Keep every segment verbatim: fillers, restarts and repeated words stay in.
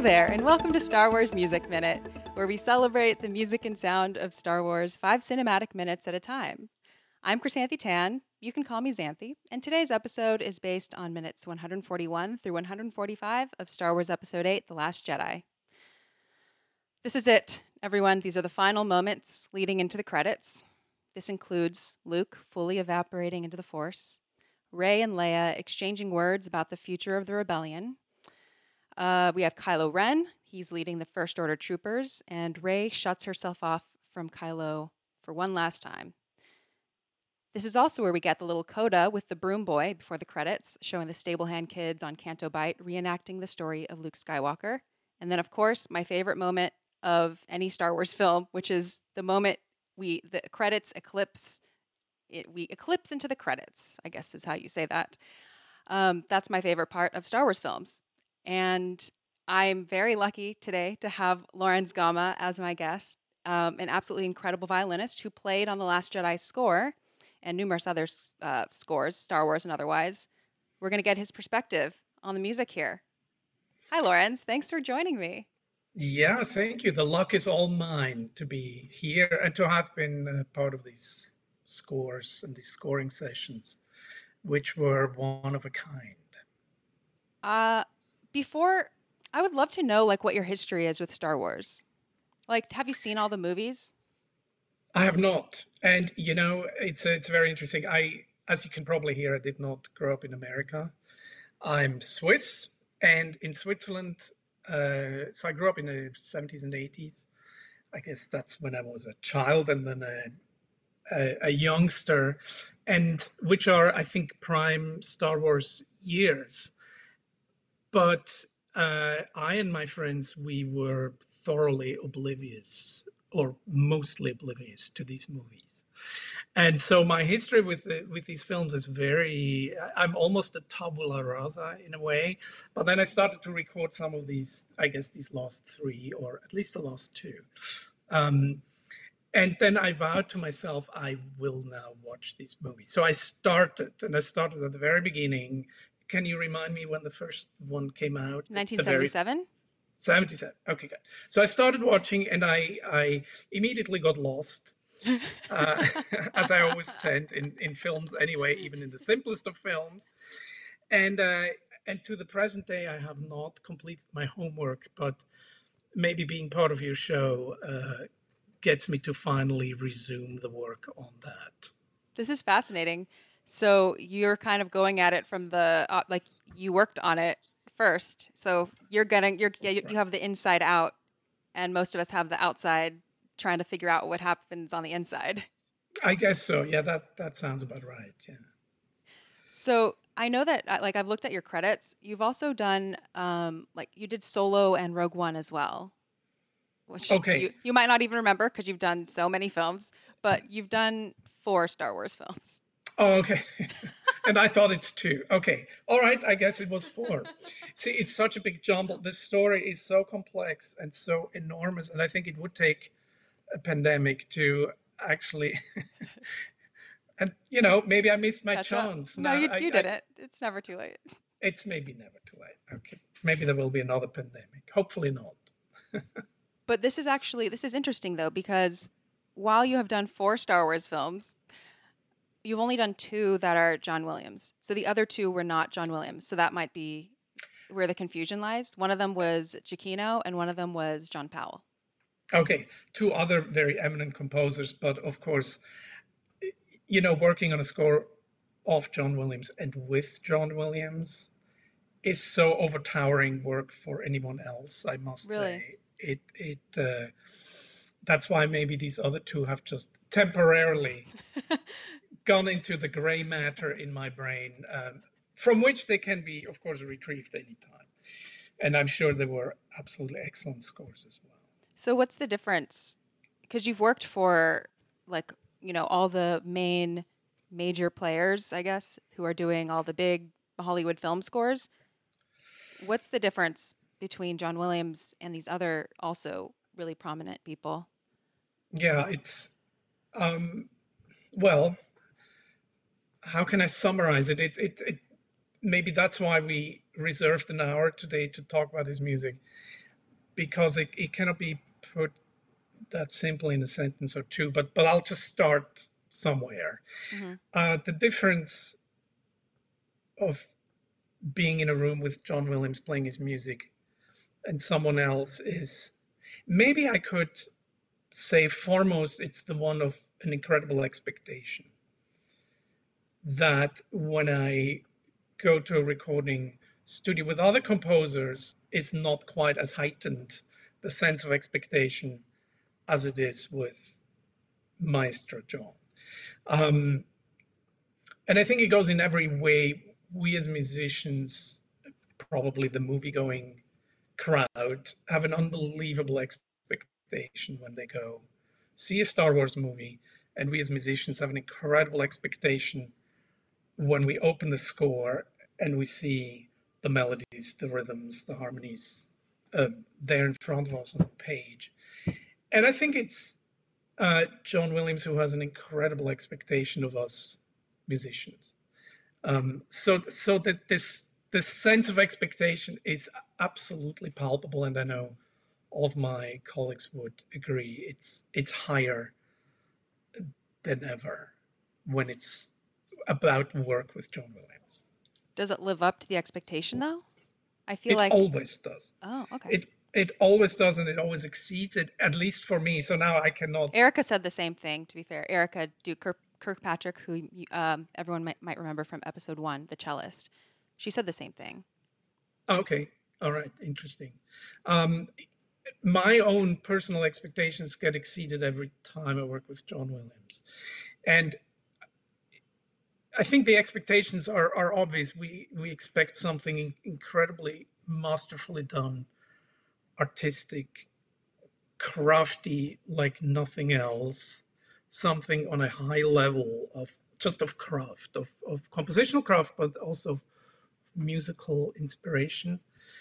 there, and welcome to Star Wars Music Minute, where we celebrate the music and sound of Star Wars five cinematic minutes at a time. I'm Chrysanthi Tan. You can call me Xanthi, and today's episode is based on minutes one forty-one through one forty-five of Star Wars Episode eight, The Last Jedi. This is it, everyone. These are the final moments leading into the credits. This includes Luke fully evaporating into the Force, Rey and Leia exchanging words about the future of the rebellion. Uh, we have Kylo Ren. He's leading the First Order troopers, and Rey shuts herself off from Kylo for one last time. This is also where we get the little coda with the broom boy before the credits, showing the Stablehand kids on Canto Bight reenacting the story of Luke Skywalker. And then, of course, my favorite moment of any Star Wars film, which is the moment we the credits eclipse. It, we eclipse into the credits, I guess is how you say that. Um, that's my favorite part of Star Wars films. And I'm very lucky today to have Lorenz Gama as my guest, um, an absolutely incredible violinist who played on The Last Jedi score and numerous other uh, scores, Star Wars and otherwise. We're going to get his perspective on the music here. Hi, Lorenz. Thanks for joining me. Yeah, thank you. The luck is all mine to be here and to have been uh, part of these scores and these scoring sessions, which were one of a kind. Uh, before, I would love to know like what your history is with Star Wars. Like, have you seen all the movies? I have not. And, you know, it's it's very interesting. I, as you can probably hear, I did not grow up in America. I'm Swiss, and in Switzerland, uh, so I grew up in the seventies and eighties. I guess that's when I was a child and then a, a, a youngster, and which are, I think, prime Star Wars years. But uh, I and my friends, we were thoroughly oblivious, or mostly oblivious, to these movies. And so my history with the, with these films is very, I'm almost a tabula rasa in a way. But then I started to record some of these, I guess these last three, or at least the last two. Um, and then I vowed to myself, I will now watch these movies. So I started, and I started at the very beginning. Can you remind me when the first one came out? nineteen seventy-seven? seventy-seven. Okay, good. So I started watching, and I, I immediately got lost, uh, as I always tend in, in films anyway, even in the simplest of films. And uh, and to the present day, I have not completed my homework, but maybe being part of your show uh, gets me to finally resume the work on that. This is fascinating. So you're kind of going at it from the uh, like you worked on it first. So you're getting you're you, you have the inside out, and most of us have the outside trying to figure out what happens on the inside. I guess so. Yeah, that that sounds about right. Yeah. So I know that uh, like I've looked at your credits. You've also done um, like you did Solo and Rogue One as well, which Okay. you, you might not even remember because you've done so many films. But you've done four Star Wars films. Oh, okay. And I thought it's two. Okay. All right. I guess it was four. See, it's such a big jumble. This story is so complex and so enormous. And I think it would take a pandemic to actually. And, you know, maybe I missed my Catch chance. up. No, Now, you, I, you I, did it. It's never too late. It's maybe never too late. Okay. Maybe there will be another pandemic. Hopefully not. But this is actually, this is interesting, though, because while you have done four Star Wars films, you've only done two that are John Williams. So the other two were not John Williams. So that might be where the confusion lies. One of them was Giacchino and one of them was John Powell. Okay. Two other very eminent composers, but of course, you know, working on a score of John Williams and with John Williams is so overtowering work for anyone else, I must Really? say. It, it, uh, that's why maybe these other two have just temporarily gone into the gray matter in my brain, um, from which they can be, of course, retrieved anytime. And I'm sure they were absolutely excellent scores as well. So what's the difference? Because you've worked for, like, you know, all the main major players, I guess, who are doing all the big Hollywood film scores. What's the difference between John Williams and these other also really prominent people? Yeah, it's, um, well, how can I summarize it? It, it? it maybe that's why we reserved an hour today to talk about his music. because it, it cannot be put that simply in a sentence or two, but but I'll just start somewhere. Mm-hmm. Uh, the difference of being in a room with John Williams playing his music and someone else is, maybe I could say foremost, it's the one of an incredible expectation. That when I go to a recording studio with other composers, it's not quite as heightened, the sense of expectation, as it is with Maestro John. Um, and I think it goes in every way. We as musicians, probably the movie-going crowd, have an unbelievable expectation when they go see a Star Wars movie, and we as musicians have an incredible expectation when we open the score and we see the melodies, the rhythms, the harmonies uh, there in front of us on the page. And I think it's uh, John Williams who has an incredible expectation of us musicians. Um, so, so that this this sense of expectation is absolutely palpable, and I know all of my colleagues would agree. It's it's higher than ever when it's about work with John Williams. Does it live up to the expectation though? I feel It like always does. Oh, okay. It it always does, and it always exceeds it, at least for me. So now I cannot. Erica said the same thing, to be fair. Erica Duke Kirk, Kirkpatrick, who um, everyone might, might remember from episode one, the cellist. She said the same thing. Okay. All right. Interesting. Um, my own personal expectations get exceeded every time I work with John Williams. And I think the expectations are, are obvious. We, we expect something incredibly masterfully done, artistic, crafty like nothing else, something on a high level of just of craft, of, of compositional craft, but also musical inspiration.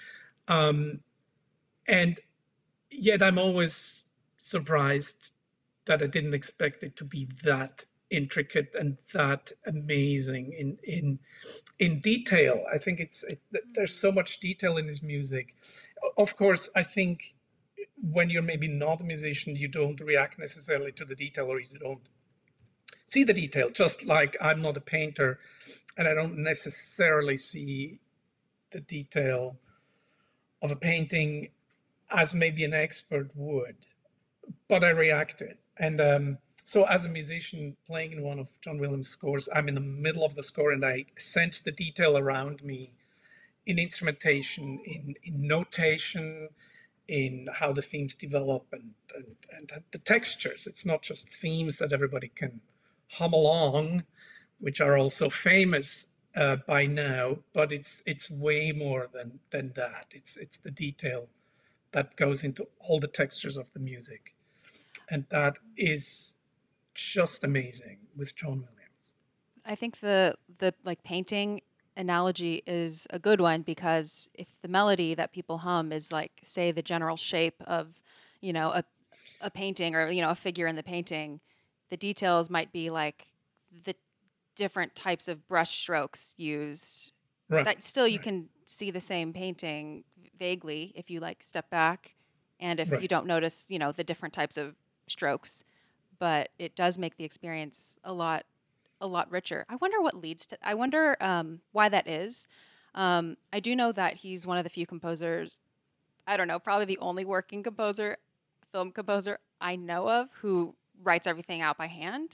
Um, and yet I'm always surprised that I didn't expect it to be that intricate and that amazing in in in detail. I think it's it, there's so much detail in his music. Of course, I think when you're maybe not a musician, you don't react necessarily to the detail, or you don't see the detail. Just like I'm not a painter, and I don't necessarily see the detail of a painting as maybe an expert would, but I reacted. And um, so as a musician playing in one of John Williams' scores, I'm in the middle of the score and I sense the detail around me in instrumentation, in, in notation, in how the themes develop, and, and, and the textures. It's not just themes that everybody can hum along, which are also famous uh, by now, but it's it's way more than than that. It's it's the detail that goes into all the textures of the music, and that is just amazing with John Williams. I think the the like painting analogy is a good one, because if the melody that people hum is like, say, the general shape of, you know, a a painting, or, you know, a figure in the painting, the details might be like the different types of brush strokes used. Right. That still you right. can see the same painting vaguely if you like step back, and if Right. you don't notice, you know, the different types of strokes, but it does make the experience a lot a lot richer. I wonder what leads to I wonder um, why that is. Um, I do know that he's one of the few composers, I don't know, probably the only working composer, film composer I know of, who writes everything out by hand.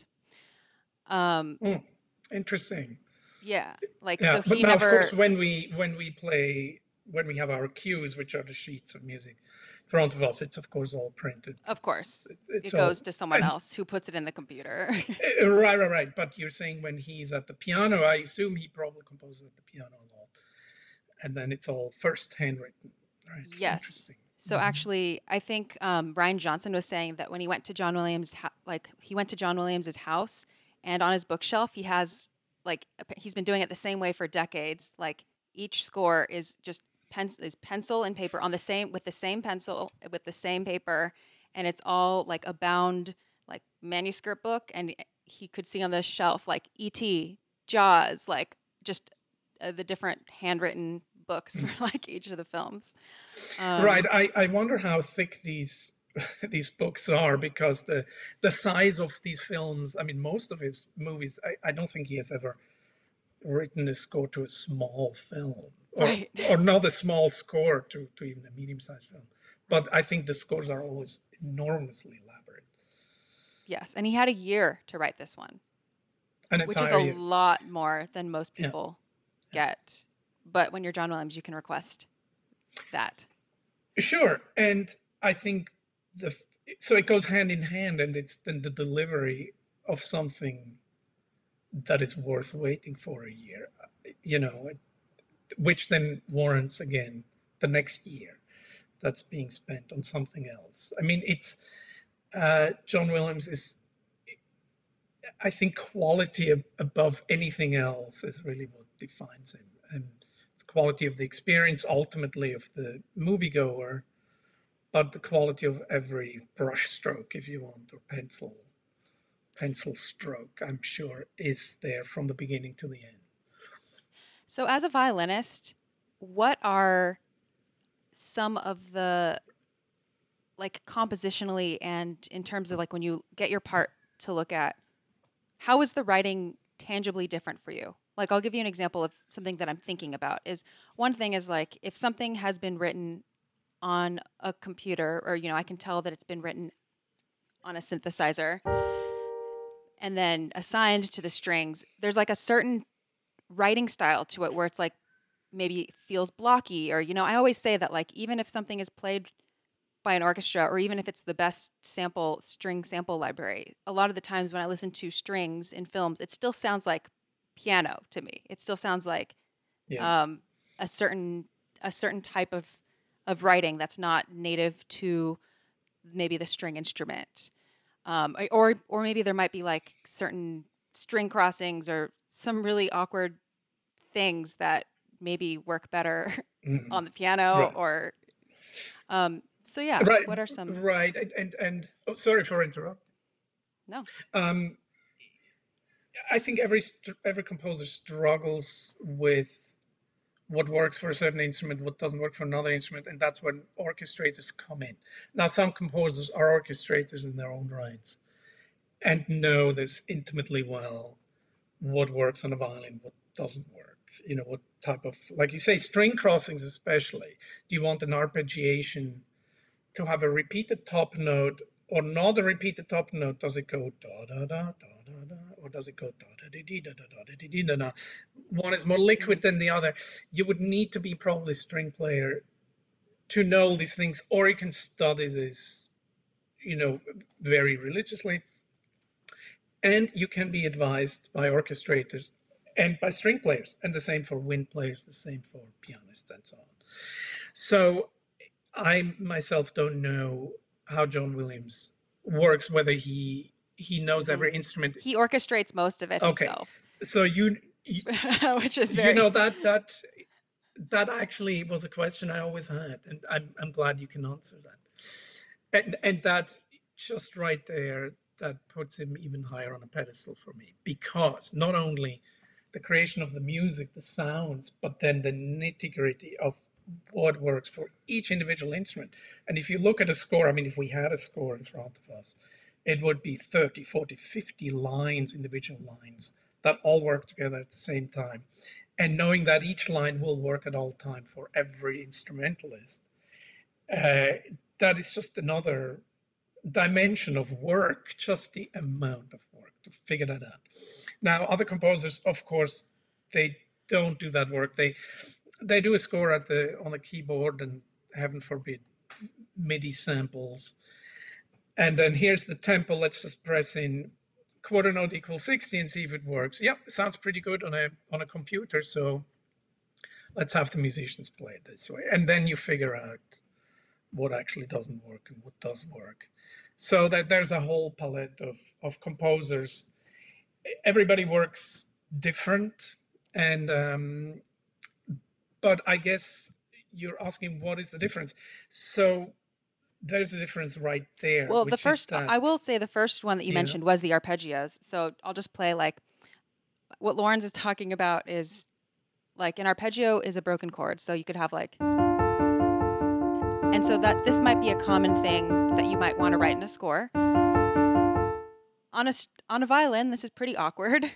Um, Mm, interesting. yeah, like Yeah, so but he now of never. course when we when we play when we have our cues, which are the sheets of music in front of us, it's of course all printed. Of It's, course, it's it all goes to someone and else who puts it in the computer. uh, right, right, right. But you're saying when he's at the piano, I assume he probably composes at the piano a lot, and then it's all first handwritten. Right. Yes. Interesting. So actually, I think um, Brian Johnson was saying that when he went to John Williams, ha- like he went to John Williams's house, and on his bookshelf he has like a p- he's been doing it the same way for decades. Like each score is just pen is pencil and paper on the same with the same pencil with the same paper, and it's all like a bound like manuscript book, and he could see on the shelf like E T, Jaws, like just uh, the different handwritten books for like each of the films. Right. Um, I, I wonder how thick these these books are because the the size of these films. I mean, most of his movies. I, I don't think he has ever written a score to a small film, or right, or not a small score to to even a medium sized film. right. But I think the scores are always enormously elaborate. Yes, and he had a year to write this one, An which is a entire year. lot more than most Yeah. people Yeah. get. But when you're John Williams, you can request that. Sure. And I think the so it goes hand in hand, and it's then the delivery of something that is worth waiting for a year, you know, which then warrants again the next year that's being spent on something else. I mean, it's uh, John Williams is, I think, quality ab- above anything else is really what defines him. And it's quality of the experience, ultimately, of the moviegoer, but the quality of every brush stroke, if you want, or pencil pencil stroke, I'm sure, is there from the beginning to the end. So, as a violinist, what are some of the, like, compositionally and in terms of like when you get your part to look at, how is the writing tangibly different for you? Like, I'll give you an example of something that I'm thinking about. Is one thing is like if something has been written on a computer, or you know, I can tell that it's been written on a synthesizer and then assigned to the strings. There's like a certain writing style to it where it's like maybe it feels blocky, or you know, I always say that like even if something is played by an orchestra, or even if it's the best sample string sample library, a lot of the times when I listen to strings in films, it still sounds like piano to me. It still sounds like Yeah. um, a certain a certain type of of writing that's not native to maybe the string instrument, um, or or maybe there might be like certain string crossings or some really awkward things that maybe work better Mhm. on the piano, Right. or um, so yeah. Right. What are some? Right. And and, and oh, sorry for interrupting. No. Um, I think every str- every composer struggles with what works for a certain instrument, what doesn't work for another instrument, and that's when orchestrators come in. Now, some composers are orchestrators in their own rights and know this intimately well, what works on a violin, what doesn't work. You know, what type of, like you say, string crossings especially. Do you want an arpeggiation to have a repeated top note or not a repeated top note? Does it go da da da da da da, or does it go da da da da da da da da da da? One is more liquid than the other. You would need to be probably a string player to know these things, or you can study this, you know, very religiously, and you can be advised by orchestrators and by string players, and the same for wind players, the same for pianists, and so on. So I myself don't know how John Williams works, whether he he knows Mm-hmm. every instrument. He orchestrates most of it Okay, himself, so you you, which is you very. know that that that actually was a question I always had, and I'm I'm glad you can answer that. And and that just right there, that puts him even higher on a pedestal for me, because not only the creation of the music, the sounds, but then the nitty gritty of what works for each individual instrument. And if you look at a score, I mean, if we had a score in front of us, it would be thirty, forty, fifty lines, individual lines that all work together at the same time. And knowing that each line will work at all time for every instrumentalist, uh, that is just another dimension of work, just the amount of work to figure that out. Now, other composers, of course, they don't do that work. They they do a score at the on the keyboard, and heaven forbid, MIDI samples. And then here's the tempo. Let's just press in quarter note equals sixty and see if it works. Yep, it sounds pretty good on a on a computer. So let's have the musicians play it this way, and then you figure out what actually doesn't work and what does work. So that there's a whole palette of of composers. Everybody works different, and um, but I guess you're asking what is the difference. So there's a difference right there, Well, the which is first, that, I will say the first one that you yeah, mentioned was the arpeggios. So I'll just play like what Lawrence is talking about is like an arpeggio is a broken chord, so you could have like, and so that this might be a common thing that you might want to write in a score. On a on a violin, this is pretty awkward.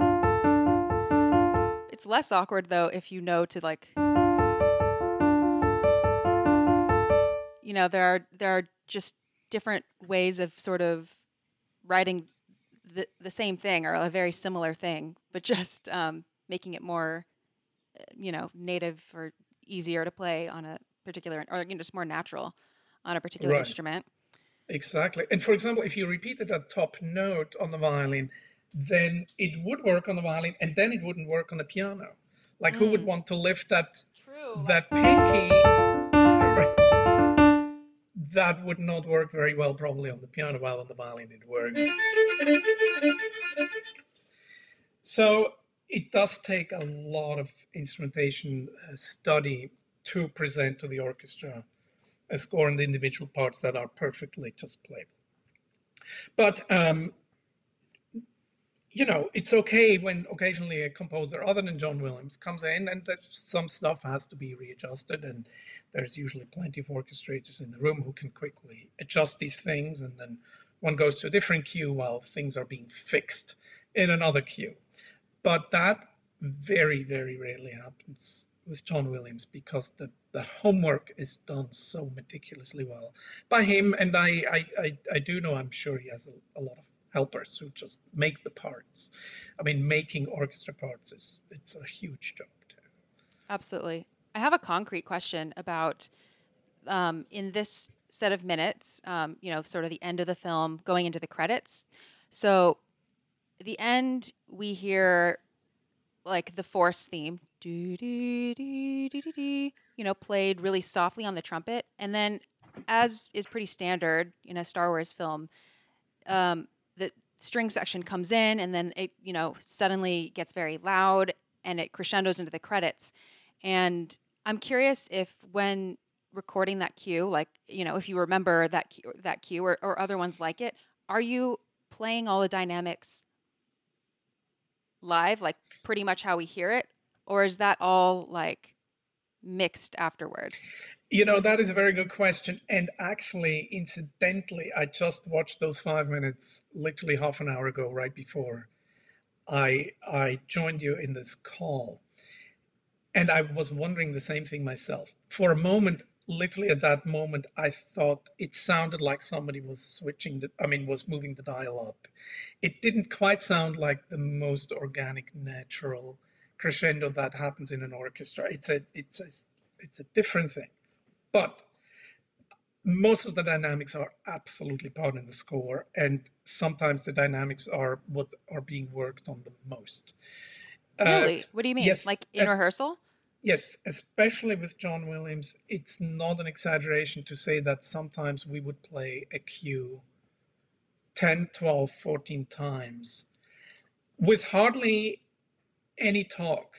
It's less awkward though if you know to like, you know, there are there are just different ways of sort of writing the the same thing or a very similar thing, but just um, making it more, you know, native or easier to play on a particular, or you know, just more natural on a particular Right. instrument. Exactly. And for example, if you repeated that top note on the violin, then it would work on the violin and then it wouldn't work on the piano. Like who would Mm. want to lift that True. that Like, pinky? That would not work very well probably on the piano, while on the violin it worked. So it does take a lot of instrumentation uh, study to present to the orchestra a score and the individual parts that are perfectly just playable. But um, you know, it's okay when occasionally a composer other than John Williams comes in and that some stuff has to be readjusted, and there's usually plenty of orchestrators in the room who can quickly adjust these things, and then one goes to a different cue while things are being fixed in another cue. But that very, very rarely happens with John Williams because the, the homework is done so meticulously well by him, and I I, I, I do know, I'm sure he has a, a lot of helpers who just make the parts. I mean, making orchestra parts is it's a huge job too. absolutely. I have a concrete question about um, in this set of minutes, um, you know, sort of the end of the film going into the credits. So the end, we hear like the Force theme, doo, doo, doo, doo, doo, doo, you know, played really softly on the trumpet. And then, as is pretty standard in a Star Wars film, um, the string section comes in and then it, you know, suddenly gets very loud and it crescendos into the credits. And I'm curious if when recording that cue, like, you know, if you remember that cue, that cue or, or other ones like it, are you playing all the dynamics live, like pretty much how we hear it? Or is that all like mixed afterward? You know, that is a very good question. And actually, incidentally, I just watched those five minutes literally half an hour ago, right before I I joined you in this call. And I was wondering the same thing myself. For a moment, literally at that moment, I thought it sounded like somebody was switching the, I mean, was moving the dial up. It didn't quite sound like the most organic, natural crescendo that happens in an orchestra. It's a it's a it's a different thing. But most of the dynamics are absolutely part in the score, and sometimes the dynamics are what are being worked on the most. Uh, Really? What do you mean? yes, Like in as, rehearsal? yes, especially with John Williams, it's not an exaggeration to say that sometimes we would play a cue ten, twelve, fourteen times with hardly any talk.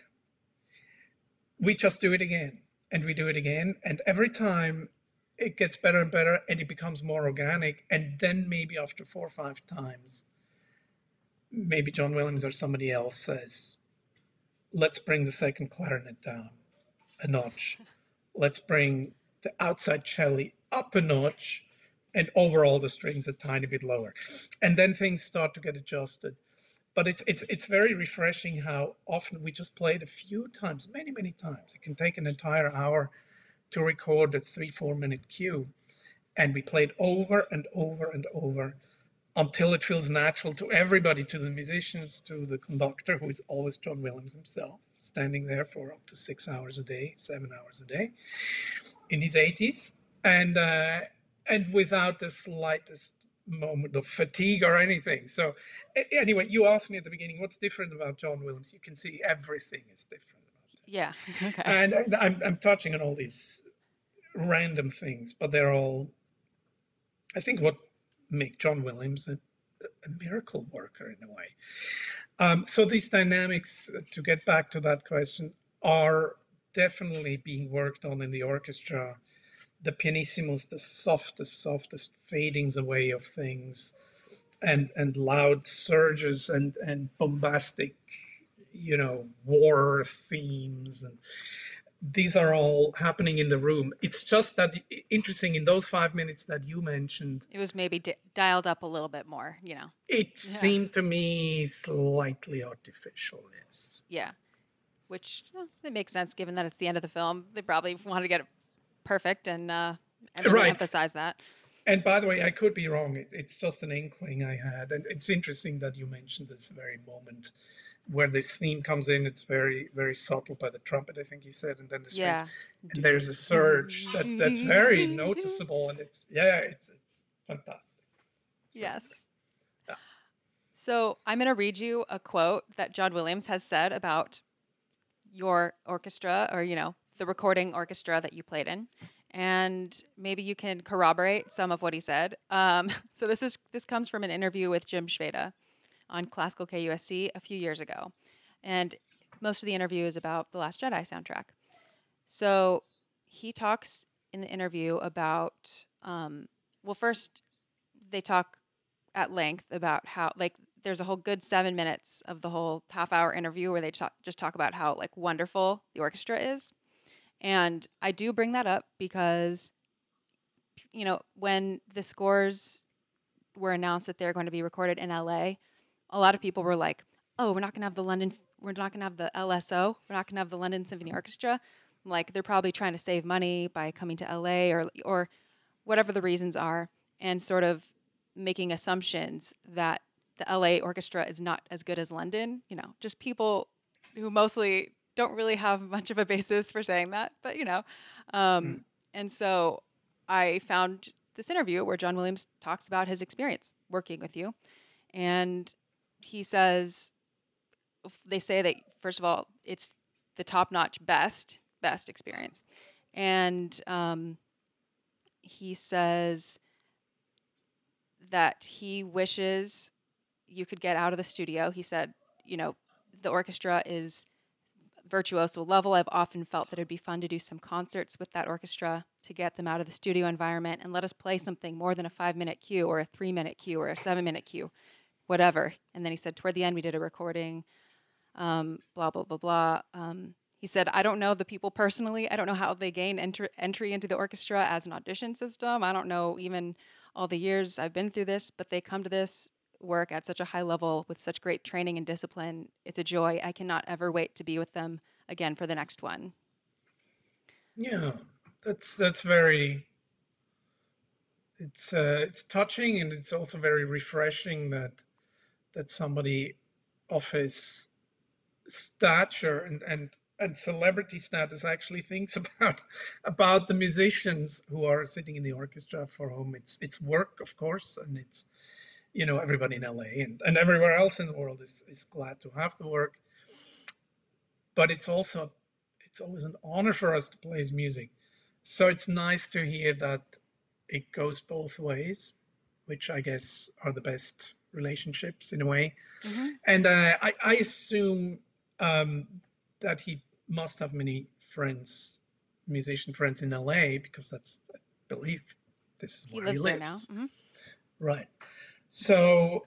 We just do it again and we do it again, and every time it gets better and better and it becomes more organic. And then maybe after four or five times, maybe John Williams or somebody else says, let's bring the second clarinet down a notch. Let's bring the outside cello up a notch and overall the strings a tiny bit lower. And then things start to get adjusted. But it's it's it's very refreshing how often we just play it a few times, many, many times. It can take an entire hour to record a three, four minute cue. And we play it over and over and over until it feels natural to everybody, to the musicians, to the conductor, who is always John Williams himself, standing there for up to six hours a day, seven hours a day, in his eighties, and uh, and without the slightest moment of fatigue or anything. So, anyway, you asked me at the beginning, what's different about John Williams? You can see everything is different about him. Yeah. Okay. And, and I'm I'm touching on all these random things, but they're all, I think, what make John Williams a, a miracle worker in a way. Um, so these dynamics, uh, to get back to that question, are definitely being worked on in the orchestra. The pianissimos, the softest, softest fadings away of things, and and loud surges and and bombastic, you know, war themes, and these are all happening in the room. It's just that interesting in those five minutes that you mentioned. It was maybe di- dialed up a little bit more, you know. It Yeah. seemed to me slightly artificial, yes. Yeah. Which well, it makes sense given that it's the end of the film. They probably wanted to get it perfect and uh, and really Right. emphasize that. And by the way, I could be wrong. It, it's just an inkling I had. And it's interesting that you mentioned this very moment where this theme comes in. It's very, very subtle by the trumpet, I think you said, and then the strings. Yeah. And there's a surge that, that's very noticeable. And it's, yeah, it's, it's fantastic. It's yes. Yeah. So I'm going to read you a quote that John Williams has said about your orchestra, or, you know, the recording orchestra that you played in. And maybe you can corroborate some of what he said. Um, so this is this comes from an interview with Jim Shveda on Classical K U S C a few years ago. And most of the interview is about the Last Jedi soundtrack. So he talks in the interview about, um, well, first they talk at length about how, like, there's a whole good seven minutes of the whole half hour interview where they talk, just talk about how, like, wonderful the orchestra is. And I do bring that up because, you know, when the scores were announced that they're going to be recorded in L A, a lot of people were like, oh, we're not going to have the London, we're not going to have the L S O, we're not going to have the London Symphony Orchestra. Like, they're probably trying to save money by coming to L A or or whatever the reasons are, and sort of making assumptions that the L A orchestra is not as good as London. You know, just people who mostly don't really have much of a basis for saying that, but, you know. Um, mm. And so I found this interview where John Williams talks about his experience working with you. And he says, they say that, first of all, it's the top-notch best, best experience. And um, he says that he wishes you could get out of the studio. He said, you know, the orchestra is virtuoso level. I've often felt that it'd be fun to do some concerts with that orchestra to get them out of the studio environment and let us play something more than a five-minute cue or a three-minute cue or a seven-minute cue, whatever. And then he said, toward the end, we did a recording, um, blah, blah, blah, blah. Um, he said, I don't know the people personally. I don't know how they gain entry, entry into the orchestra as an audition system. I don't know even all the years I've been through this, but they come to this work at such a high level with such great training and discipline. It's a joy. I cannot ever wait to be with them again for the next one. Yeah, that's that's very, it's uh, it's touching, and it's also very refreshing that that somebody of his stature and and and celebrity status actually thinks about about the musicians who are sitting in the orchestra, for whom it's it's work, of course, and it's, you know, everybody in L A and, and everywhere else in the world is, is glad to have the work. But it's also, it's always an honor for us to play his music. So it's nice to hear that it goes both ways, which I guess are the best relationships in a way. Mm-hmm. And uh, I, I assume um, that he must have many friends, musician friends in L A, because that's, I believe, this is where he lives. He lives there now. Mm-hmm. Right. So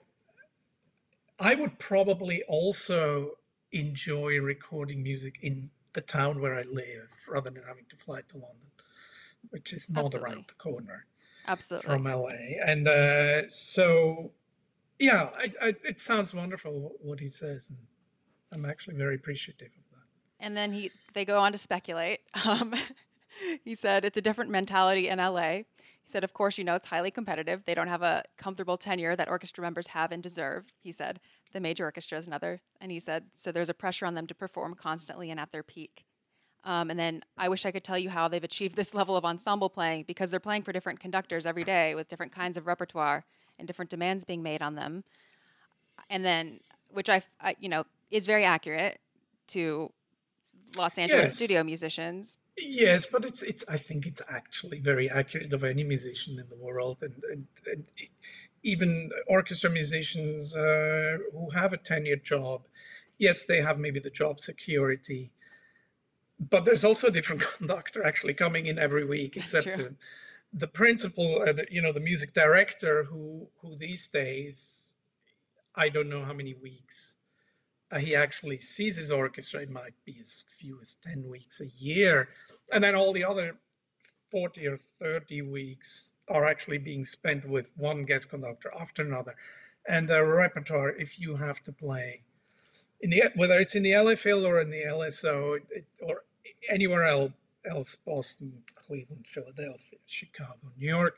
I would probably also enjoy recording music in the town where I live rather than having to fly to London, which is not Absolutely. Around the corner. Absolutely. From L A. And uh, so, yeah, I, I, it sounds wonderful what he says. And I'm actually very appreciative of that. And then he they go on to speculate. Um, he said it's a different mentality in L A. He said, of course, you know, it's highly competitive. They don't have a comfortable tenure that orchestra members have and deserve. He said, the major orchestra is another. And he said, so there's a pressure on them to perform constantly and at their peak. Um, and then I wish I could tell you how they've achieved this level of ensemble playing, because they're playing for different conductors every day with different kinds of repertoire and different demands being made on them. And then, which I, I you know, is very accurate to Los Angeles yes. studio musicians. Yes, but it's it's. I think it's actually very accurate of any musician in the world, and and, and even orchestra musicians uh, who have a tenured job. Yes, they have maybe the job security, but there's also a different conductor actually coming in every week, except the, the principal, uh, the, you know, the music director, who who these days, I don't know how many weeks uh, he actually sees his orchestra, it might be as few as ten weeks a year. And then all the other forty or thirty weeks are actually being spent with one guest conductor after another. And the repertoire, if you have to play in the, whether it's in the L F L or in the L S O it, or anywhere else, else, Boston, Cleveland, Philadelphia, Chicago, New York,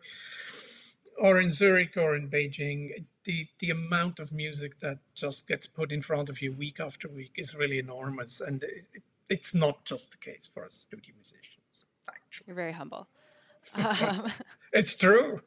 or in Zurich or in Beijing, the, the amount of music that just gets put in front of you week after week is really enormous. And it, it's not just the case for us studio musicians, actually. You're very humble. Um, it's true.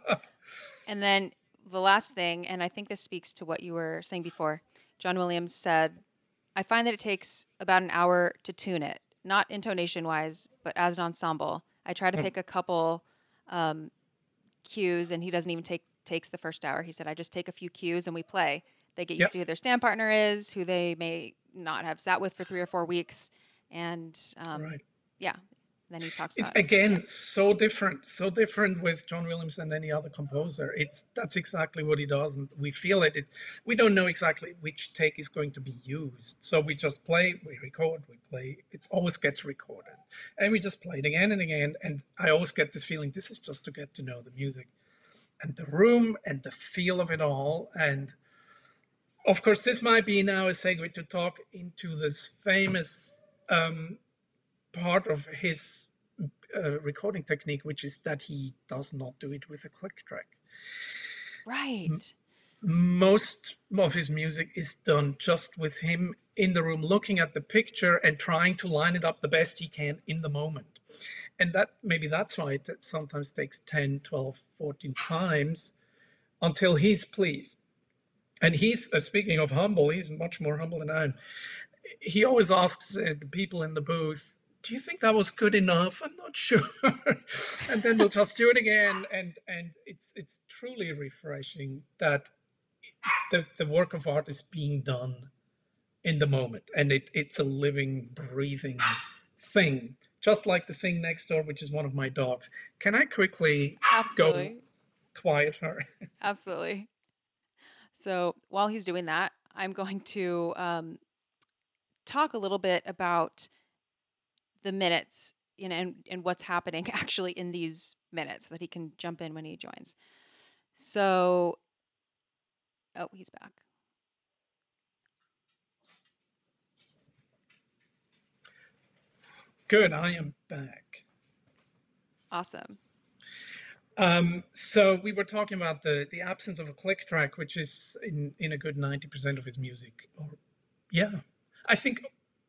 And then the last thing, and I think this speaks to what you were saying before, John Williams said, I find that it takes about an hour to tune it, not intonation wise, but as an ensemble. I try to pick a couple um, cues, and he doesn't even take takes the first hour. He said, I just take a few cues and we play. They get used Yep. to who their stand partner is, who they may not have sat with for three or four weeks. And um, Right. yeah, then he talks It's about again yeah. so different, so different with John Williams than any other composer. It's that's exactly what he does, and we feel it. it. We don't know exactly which take is going to be used, so we just play, we record, we play. It always gets recorded, and we just play it again and again. And I always get this feeling: this is just to get to know the music, and the room, and the feel of it all. And of course, this might be now a segue to talk into this famous um, part of his uh, recording technique, which is that he does not do it with a click track. Right. M- most of his music is done just with him in the room, looking at the picture and trying to line it up the best he can in the moment. And that maybe that's why it sometimes takes ten, twelve, fourteen times until he's pleased. And he's, uh, speaking of humble, he's much more humble than I am. He always asks uh, the people in the booth, do you think that was good enough? I'm not sure. And then we'll just do it again. And and it's it's truly refreshing that the, the work of art is being done in the moment. And it, it's a living, breathing thing. Just like the thing next door, which is one of my dogs. Can I quickly Absolutely. go quiet her? Absolutely. So while he's doing that, I'm going to um, talk a little bit about the minutes, you know, and, and what's happening actually in these minutes so that he can jump in when he joins. So, oh, he's back. Good, I am back. Awesome. Um, so we were talking about the the absence of a click track, which is in in a good ninety percent of his music. Or yeah, I think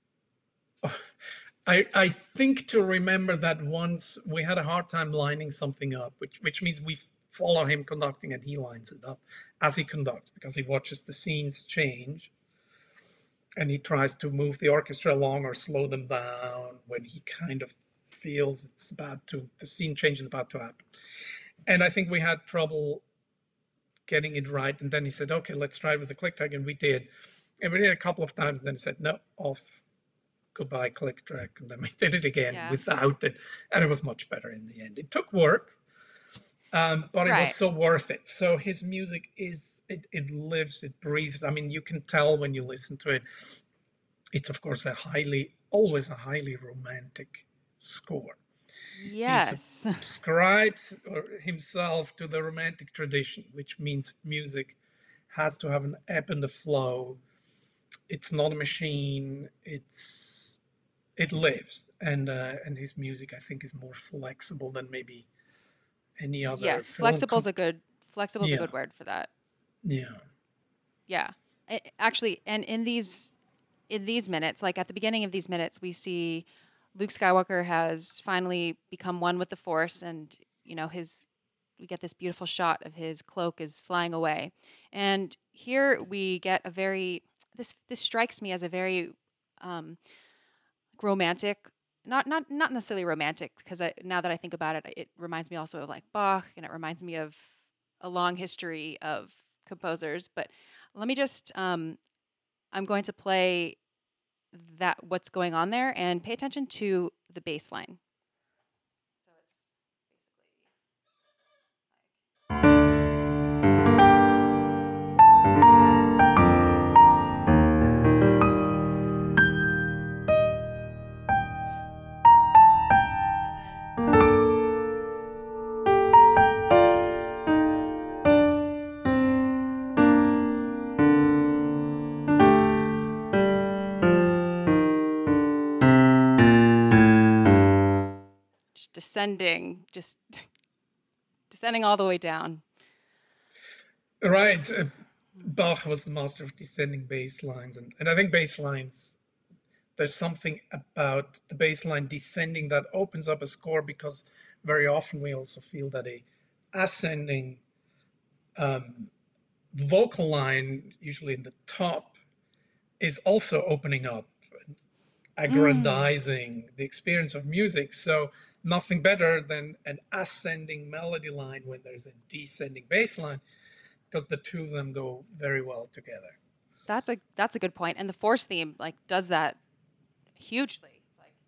I I think to remember that once we had a hard time lining something up, which which means we follow him conducting and he lines it up as he conducts, because he watches the scenes change and he tries to move the orchestra along or slow them down when he kind of feels it's about to, the scene change is about to happen. And I think we had trouble getting it right. And then he said, okay, let's try it with the click track. And we did. And we did it a couple of times. And then he said, no, off, goodbye, click track. And then we did it again Yeah. without it. And it was much better in the end. It took work, um, but it Right. was so worth it. So his music is, it, it lives, it breathes. I mean, you can tell when you listen to it. It's, of course, a highly, always a highly romantic score. Yes. He subscribes himself to the romantic tradition, which means music has to have an ebb and a flow. It's not a machine. It's it lives, and uh, and his music, I think, is more flexible than maybe any other. Yes, film flexible's com- a good flexible's Yeah. a good word for that. Yeah. Yeah. A- Actually, and in these in these minutes, like at the beginning of these minutes, we see Luke Skywalker has finally become one with the Force, and you know his. We get this beautiful shot of his cloak is flying away, and here we get a very this this strikes me as a very um, romantic. Not not not necessarily romantic, because I, now that I think about it, it reminds me also of like Bach, and it reminds me of a long history of composers. But let me just um, I'm going to play that what's going on there and pay attention to the bass line. So it's basically like descending, just descending all the way down. Right. Uh, Bach was the master of descending bass lines. And, and I think bass lines, there's something about the bass line descending that opens up a score, because very often we also feel that a ascending um, vocal line, usually in the top, is also opening up, aggrandizing mm. the experience of music. So nothing better than an ascending melody line when there's a descending bass line, because the two of them go very well together. That's a that's a good point. And the Force theme like does that hugely. It's like,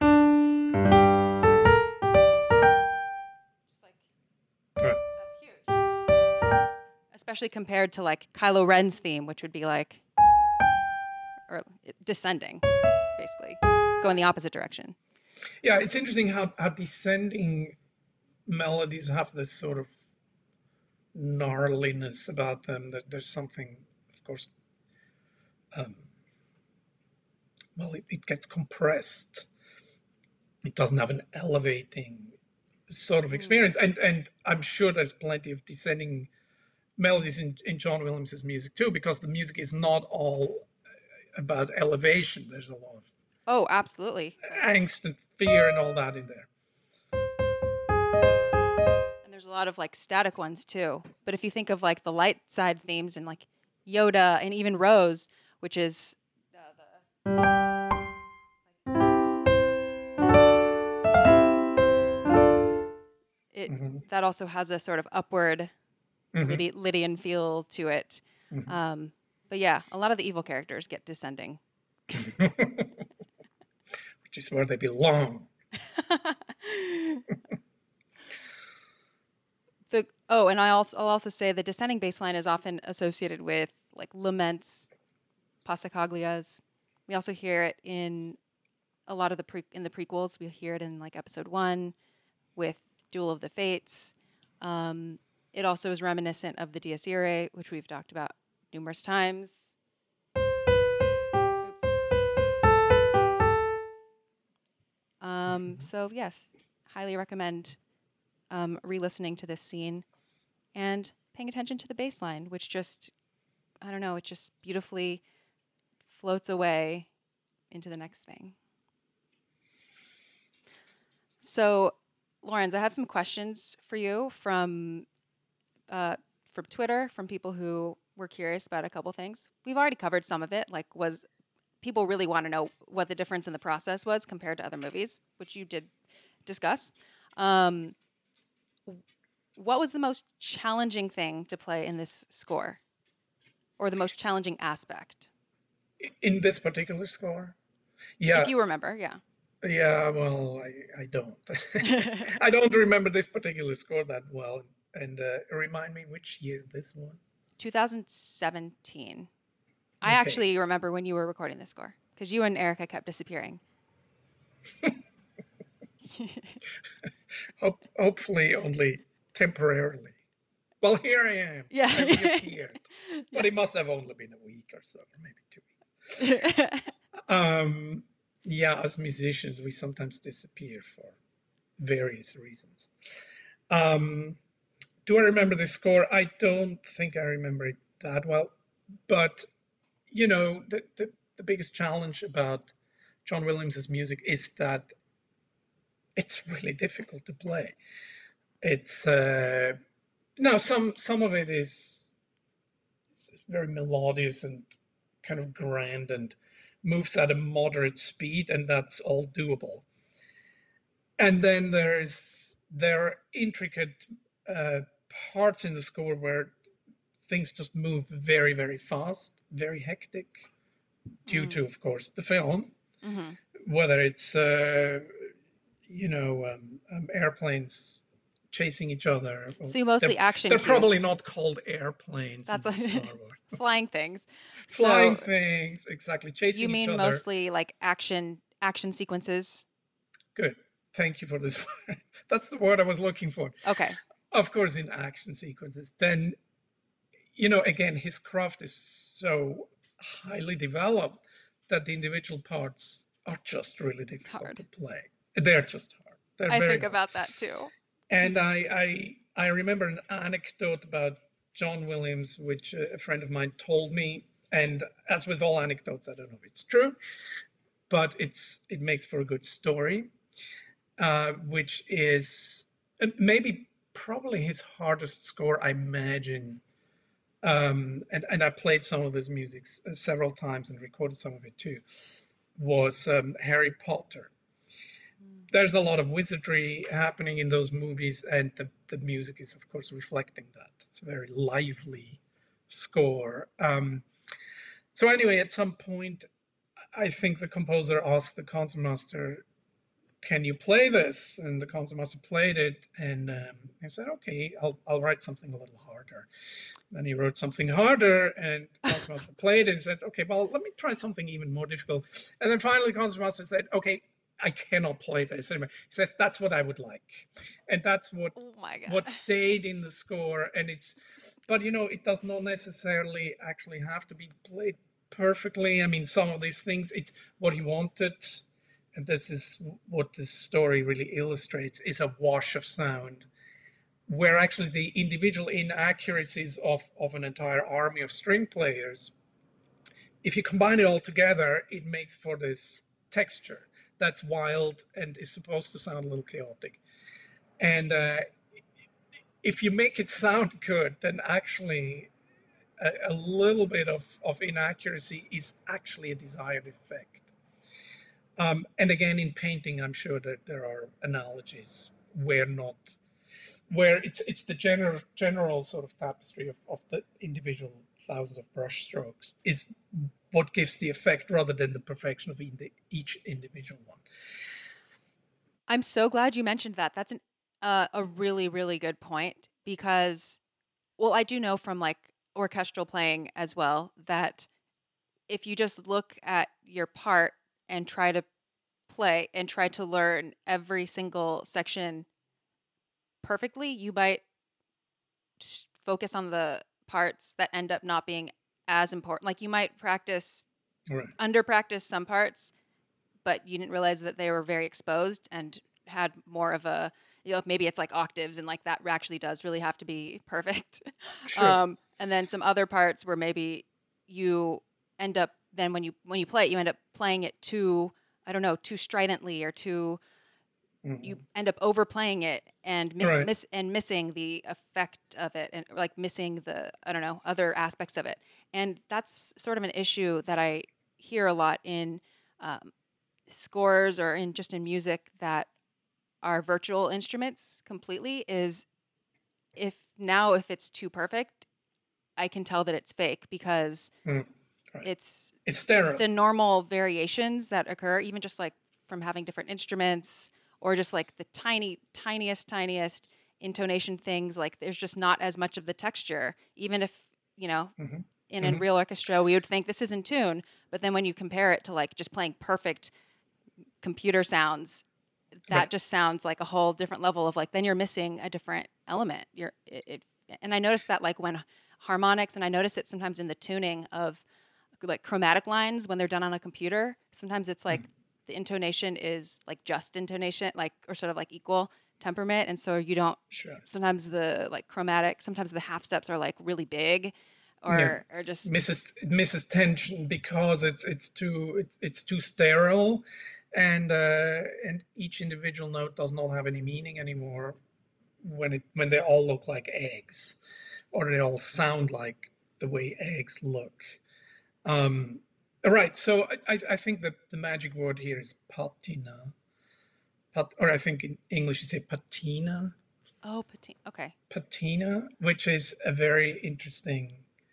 just like right. That's huge. Especially compared to like Kylo Ren's theme, which would be like or descending, basically, going the opposite direction. Yeah, it's interesting how, how descending melodies have this sort of gnarliness about them, that there's something, of course, um, well, it, it gets compressed. It doesn't have an elevating sort of experience. Mm. And and I'm sure there's plenty of descending melodies in, in John Williams's music too, because the music is not all about elevation. There's a lot of oh, absolutely angst and fear and all that in there. And there's a lot of like static ones too. But if you think of like the light side themes and like Yoda and even Rose, which is uh, the it mm-hmm. that also has a sort of upward mm-hmm. Lyd- Lydian feel to it. Mm-hmm. Um, but yeah, a lot of the evil characters get descending. Which is where they belong. the oh, and I also I'll also say the descending bass line is often associated with like laments, passacaglias. We also hear it in a lot of the pre- in the prequels. We hear it in like episode one with Duel of the Fates. Um, it also is reminiscent of the Dies Irae, which we've talked about numerous times. Oops. Um, so yes, highly recommend um, re-listening to this scene and paying attention to the bass line, which just, I don't know, it just beautifully floats away into the next thing. So, Lorenz, I have some questions for you from uh, from Twitter, from people who were curious about a couple things. We've already covered some of it, like was people really want to know what the difference in the process was compared to other movies, which you did discuss. Um, what was the most challenging thing to play in this score, or the most challenging aspect? In this particular score? Yeah. If you remember, yeah. Yeah, well, I, I don't. I don't remember this particular score that well. And uh, remind me which year this was? twenty seventeen. Okay. I actually remember when you were recording this score, because you and Erica kept disappearing. Hope, hopefully only temporarily. Well, here I am. Yeah. I reappeared. Yes. But it must have only been a week or so, or maybe two weeks. um, yeah, as musicians, we sometimes disappear for various reasons. Um, do I remember the score? I don't think I remember it that well. But, you know, the, the, the biggest challenge about John Williams's music is that it's really difficult to play. It's, uh, no, some, some of it is very melodious and kind of grand and moves at a moderate speed, and that's all doable. And then there's there are intricate uh, parts in the score where things just move very, very fast, very hectic, due mm. to, of course, the film. Mm-hmm. Whether it's uh, you know um, um, airplanes chasing each other. So you mostly they're, action. They're cues. Probably not called airplanes. That's like flying things. Flying so things, exactly. Chasing you mean each other. mostly like action action sequences? Good. Thank you for this word. That's the word I was looking for. Okay. Of course, in action sequences, then, you know, again, his craft is so highly developed that the individual parts are just really difficult hard. to play. They're just hard. They're I very think hard. about that too. And I, I, I remember an anecdote about John Williams, which a friend of mine told me. And as with all anecdotes, I don't know if it's true, but it's it makes for a good story, uh, which is uh, maybe probably his hardest score, I imagine. Um, and, and I played some of this music several times and recorded some of it too, was um, Harry Potter. Mm. There's a lot of wizardry happening in those movies, and the, the music is, of course, reflecting that. It's a very lively score. Um, so, anyway, at some point, I think the composer asked the concertmaster, "Can you play this?" And the concertmaster played it, and um, he said, "Okay, I'll, I'll write something a little harder." Then he wrote something harder, and the concertmaster played it and said, "Okay, well, let me try something even more difficult." And then finally, the concertmaster said, "Okay, I cannot play this anymore." He says, "That's what I would like," and that's what Oh my God. what stayed in the score. And it's, but you know, it does not necessarily actually have to be played perfectly. I mean, some of these things, it's what he wanted, and this is what this story really illustrates: is a wash of sound, where actually the individual inaccuracies of, of an entire army of string players, if you combine it all together, it makes for this texture that's wild and is supposed to sound a little chaotic. And uh, if you make it sound good, then actually a, a little bit of, of inaccuracy is actually a desired effect. Um, and again, in painting, I'm sure that there are analogies where not where it's it's the general general sort of tapestry of, of the individual thousands of brush strokes is what gives the effect rather than the perfection of each individual one. I'm so glad you mentioned that. That's an uh, a really really good point because, well, I do know from like orchestral playing as well that if you just look at your part and try to play and try to learn every single section perfectly, you might focus on the parts that end up not being as important. Like you might practice, right. under practice some parts, but you didn't realize that they were very exposed and had more of a, you know, maybe it's like octaves and like that actually does really have to be perfect. Sure. Um, and then some other parts where maybe you end up then when you when you play it, you end up playing it too, I don't know, too stridently or too, mm-hmm. you end up overplaying it and miss, right. miss and missing the effect of it and like missing the, I don't know, other aspects of it. And that's sort of an issue that I hear a lot in um, scores or in just in music that are virtual instruments completely is if now if it's too perfect, I can tell that it's fake because mm, right. it's it's sterile. The normal variations that occur, even just like from having different instruments or just like the tiny, tiniest, tiniest intonation things, like there's just not as much of the texture, even if, you know, mm-hmm. in mm-hmm. a real orchestra, we would think this is in tune. But then when you compare it to like just playing perfect computer sounds, that right. just sounds like a whole different level of like, then you're missing a different element. You're it, it and I noticed that like when harmonics, and I notice it sometimes in the tuning of like chromatic lines when they're done on a computer, sometimes it's like mm. the intonation is like just intonation, like, or sort of like equal temperament. And so you don't, sure. sometimes the like chromatic, sometimes the half steps are like really big or, yeah. or just misses, misses tension because it's, it's too, it's, it's too sterile. And uh, and each individual note does not have any meaning anymore when it when they all look like eggs, or they all sound like the way eggs look. Um, all right, so I, I think that the magic word here is patina, Pat, or I think in English you say patina. Oh, patina. Okay. Patina, which is a very interesting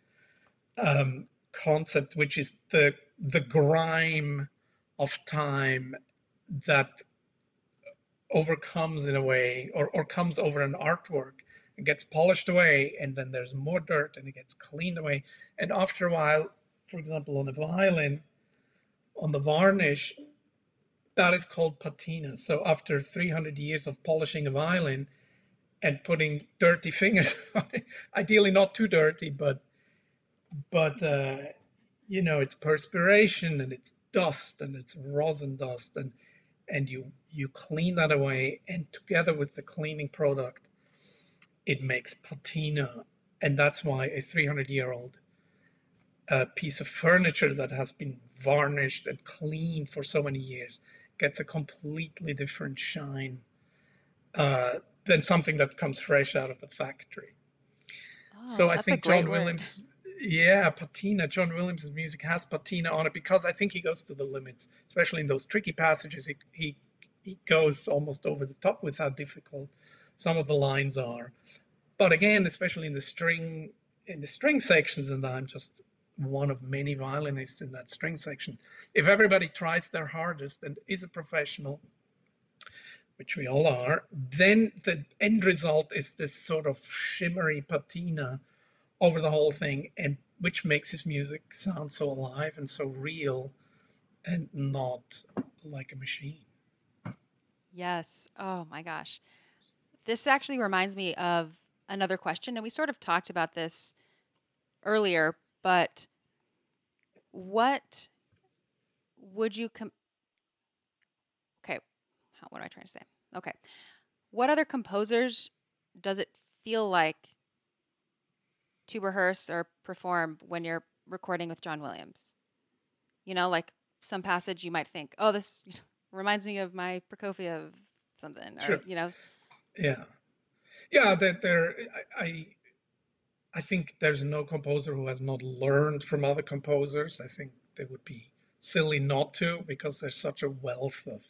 um, concept, which is the the grime of time that overcomes in a way or, or comes over an artwork and gets polished away, and then there's more dirt and it gets cleaned away, and after a while, for example, on a violin, on the varnish, that is called patina. So after three hundred years of polishing a violin and putting dirty fingers on it, ideally not too dirty, but but uh, you know, it's perspiration and it's dust and it's rosin dust, and and you you clean that away, and together with the cleaning product, it makes patina. And that's why a three hundred year old uh, piece of furniture that has been varnished and cleaned for so many years gets a completely different shine uh, than something that comes fresh out of the factory. So Oh, I that's a think great John word. Williams, yeah, patina. John Williams' music has patina on it because I think he goes to the limits, especially in those tricky passages. He he he goes almost over the top with how difficult some of the lines are. But again, especially in the string in the string sections, and I'm just one of many violinists in that string section. If everybody tries their hardest and is a professional, which we all are, then the end result is this sort of shimmery patina over the whole thing, and which makes his music sound so alive and so real and not like a machine. Yes. Oh my gosh. This actually reminds me of another question, and we sort of talked about this earlier, but what would you com- okay, how, what am I trying to say? Okay. What other composers does it feel like to rehearse or perform when you're recording with John Williams? You know, like some passage you might think, "Oh, this reminds me of my Prokofiev something," or Sure. you know, Yeah. Yeah, that there I, I I think there's no composer who has not learned from other composers. I think they would be silly not to, because there's such a wealth of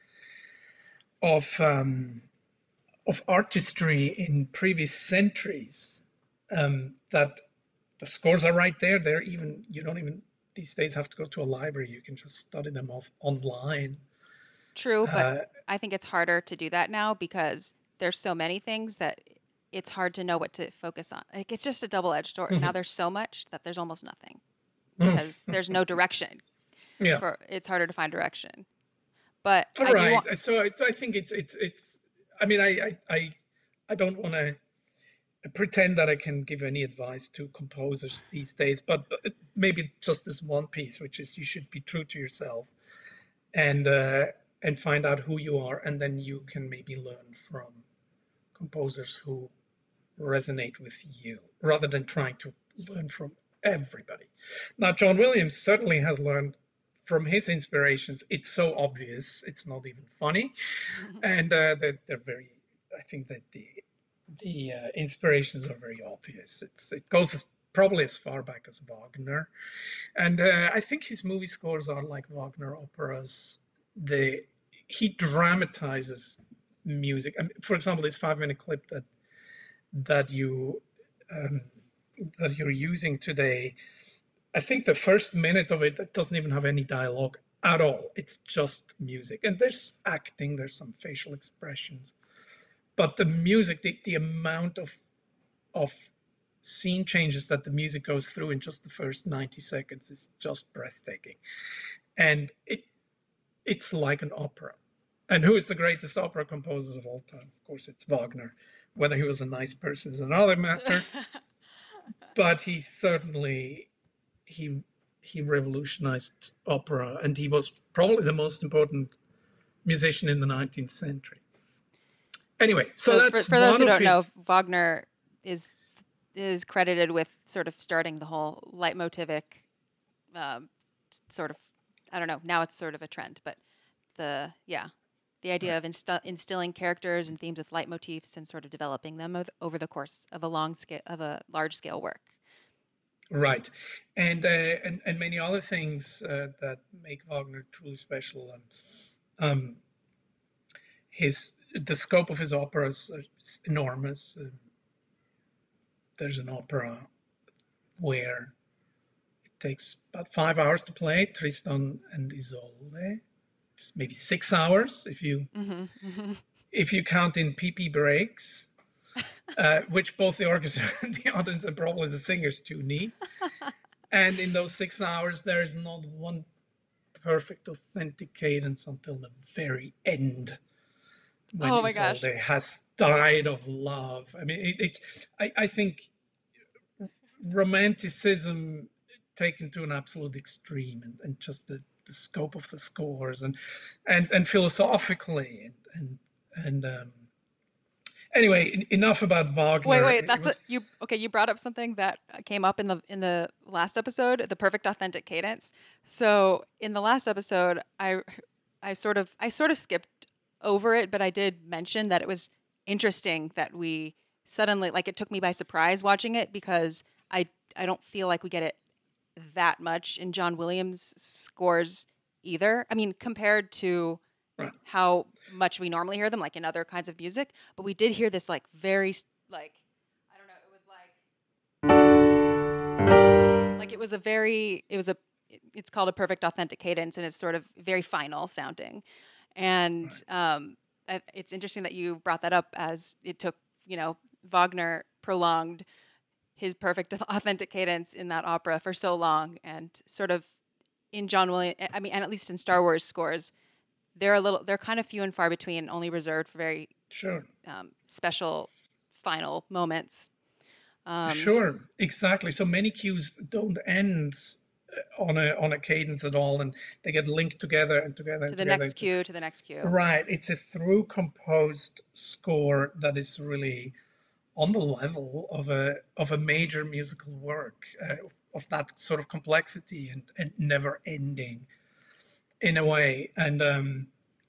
of um, of artistry in previous centuries, um, that the scores are right there. They're even you don't even these days have to go to a library. You can just study them off online. true, but Uh, I think it's harder to do that now because there's so many things that it's hard to know what to focus on. Like it's just a double-edged sword. Now there's so much that there's almost nothing because there's no direction. yeah, For it's harder to find direction. But all I do right. want So I, I think it's it's it's. I mean, I I I, I don't want to pretend that I can give any advice to composers these days, but, but maybe just this one piece, which is you should be true to yourself and uh, and find out who you are, and then you can maybe learn from composers who resonate with you, rather than trying to learn from everybody. Now, John Williams certainly has learned from his inspirations. It's so obvious; it's not even funny, and uh, they're, they're very. I think that the the uh, inspirations are very obvious. It's it goes as probably as far back as Wagner, and uh, I think his movie scores are like Wagner operas. They he dramatizes music. I mean, for example, this five-minute clip that that you um, that you're using today, I think the first minute of it, it doesn't even have any dialogue at all. It's just music, and there's acting, there's some facial expressions, but the music, the, the amount of of scene changes that the music goes through in just the first ninety seconds is just breathtaking. And it it's like an opera. And who is the greatest opera composer of all time? Of course, it's Wagner. Whether he was a nice person is another matter, but he certainly he he revolutionized opera, and he was probably the most important musician in the nineteenth century. Anyway, so so for that's for those one who of don't know, his. Wagner is is credited with sort of starting the whole leitmotivic um, sort of I don't know, now it's sort of a trend, but the yeah, the idea of Right. inst- instilling characters and themes with leitmotifs and sort of developing them ov- over the course of a long scale of a large scale work. Right, and uh, and and many other things uh, that make Wagner truly special. Um, um, his the scope of his operas is enormous. Uh, there's an opera where it takes about five hours to play, Tristan and Isolde. Just maybe six hours if you Mm-hmm, mm-hmm. if you count in P P breaks, uh, which both the orchestra and the audience and probably the singers too need. And in those six hours, there is not one perfect, authentic cadence until the very end, when Oh my gosh. Isolde has died of love. I mean, it, it's. I, I think romanticism taken to an absolute extreme, and, and just the, the scope of the scores, and and and philosophically, and and, and um, anyway, en- enough about Wait, Wagner. wait, It that's a was you okay, you brought up something that uh, came up in the in the last episode, the perfect authentic cadence. So, in the last episode, I I sort of I sort of skipped over it, but I did mention that it was interesting that we suddenly like it took me by surprise watching it because I I don't feel like we get it that much in John Williams scores either. I mean, compared to right. how much we normally hear them, like in other kinds of music. But we did hear this like very like I don't know. It was like like it was a very it was a it's called a perfect authentic cadence, and it's sort of very final sounding. And Right. um, it's interesting that you brought that up as it took you know Wagner prolonged his perfect authentic cadence in that opera for so long, and sort of in John Williams. I mean, and at least in Star Wars scores, they're a little they're kind of few and far between, only reserved for very Sure. um, special final moments. Um, Sure, exactly. So many cues don't end uh, on a on a cadence at all, and they get linked together and together to and the together. next It's a cue, th- to the next cue. right. It's a through composed score that is really on the level of a of a major musical work uh, of, of that sort of complexity and and never ending in a way. And um,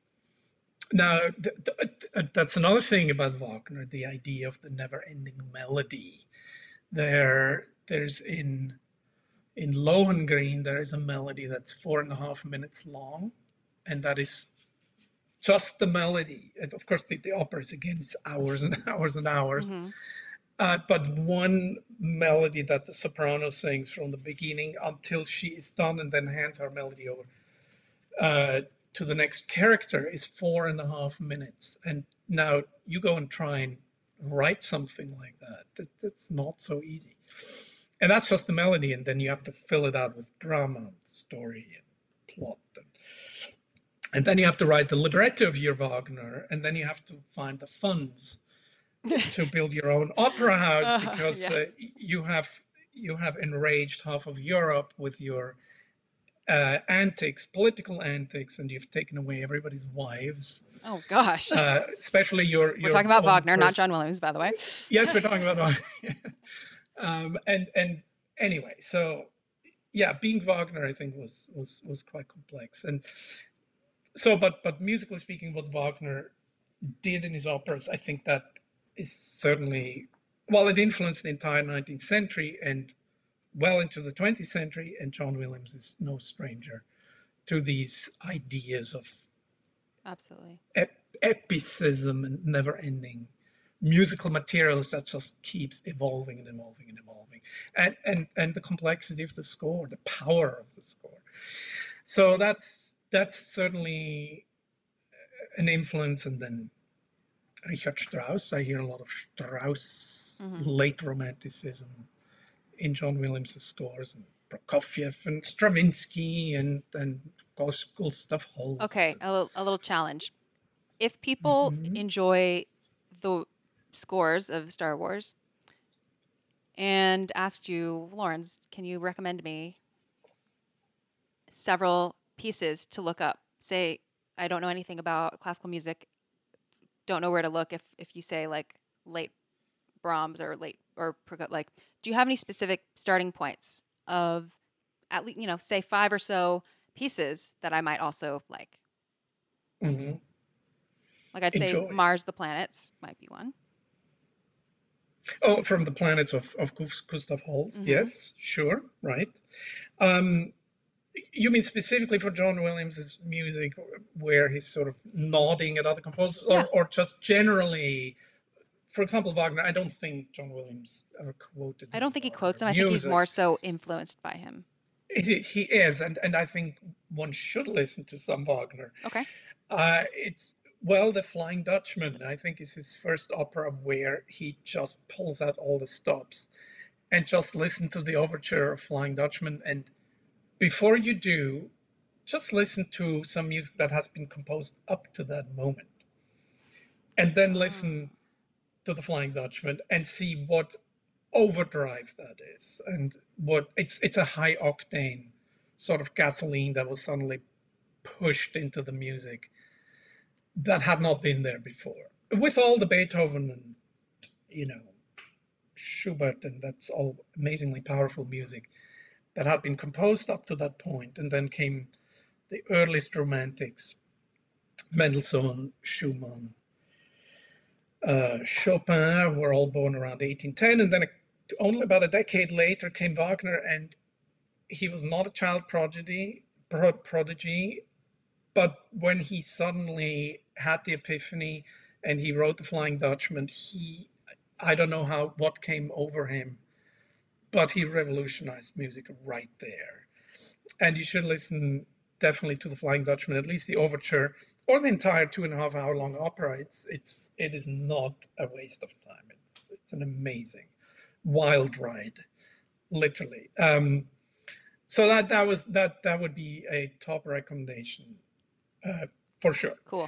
now th- th- th- that's another thing about Wagner, the idea of the never ending melody. There, there's in in Lohengrin, there is a melody that's four and a half minutes long, and that is just the melody. And of course, the, the opera is again it's hours and hours and hours. Mm-hmm. Uh, but one melody that the soprano sings from the beginning until she is done and then hands her melody over uh, to the next character is four and a half minutes. And now you go and try and write something like that. that that's not so easy. And that's just the melody, and then you have to fill it out with drama and story and plot. And, and then you have to write the libretto of your Wagner, and then you have to find the funds to build your own opera house uh, because uh, yes. you have you have enraged half of Europe with your uh, antics, political antics, and you've taken away everybody's wives, Oh gosh. uh, especially your We're your talking about own Wagner, not person. John Williams, by the way. Yes, we're talking about um, and and anyway, so yeah, being Wagner, I think was was was quite complex, and so but but musically speaking, what Wagner did in his operas, I think that is certainly well, it influenced the entire nineteenth century and well into the twentieth century, and John Williams is no stranger to these ideas of Absolutely. ep- epicism and never-ending musical materials that just keeps evolving and evolving and evolving, and and and the complexity of the score, the power of the score. So that's that's certainly an influence. And then Richard Strauss, I hear a lot of Strauss Mm-hmm. late romanticism in John Williams' scores, and Prokofiev and Stravinsky, and and of course Gustav Holst. Okay, a, little- a little challenge. If people Mhm. enjoy the scores of Star Wars and asked you, Lawrence, can you recommend me several pieces to look up? Say, I don't know anything about classical music, don't know where to look. If if you say like late Brahms or late or Proko- like, do you have any specific starting points of at least you know say five or so pieces that I might also like? Mhm. Like I'd say Enjoy. Mars, the planets might be one. Oh, from the planets of, of Gustav Holst. Mm-hmm. Yes, sure, right. Um, you mean specifically for John Williams's music, where he's sort of nodding at other composers, Yeah. or, or just generally? For example, Wagner, I don't think John Williams ever quoted. I don't think he Wagner quotes him. I think he's music. more so influenced by him. It, he is, and, and I think one should listen to some Wagner. Okay. Uh, it's well, The Flying Dutchman, I think, is his first opera where he just pulls out all the stops and just listen to the overture of Flying Dutchman. And before you do, just listen to some music that has been composed up to that moment. And then listen Oh. to The Flying Dutchman and see what overdrive that is, and what it's it's a high octane sort of gasoline that will suddenly pushed into the music that had not been there before. With all the Beethoven and, you know, Schubert, and that's all amazingly powerful music that had been composed up to that point, and then came the earliest romantics, Mendelssohn, Schumann, uh, Chopin were all born around eighteen ten, and then a, only about a decade later came Wagner, and he was not a child prodigy, pro- prodigy, but when he suddenly had the epiphany and he wrote The Flying Dutchman, he, I don't know how, what came over him, but he revolutionized music right there. And you should listen definitely to The Flying Dutchman, at least the overture or the entire two and a half hour long opera. It's it's it is not a waste of time. It's it's an amazing wild ride, literally. Um, so that that was that that would be a top recommendation uh, for sure. Cool.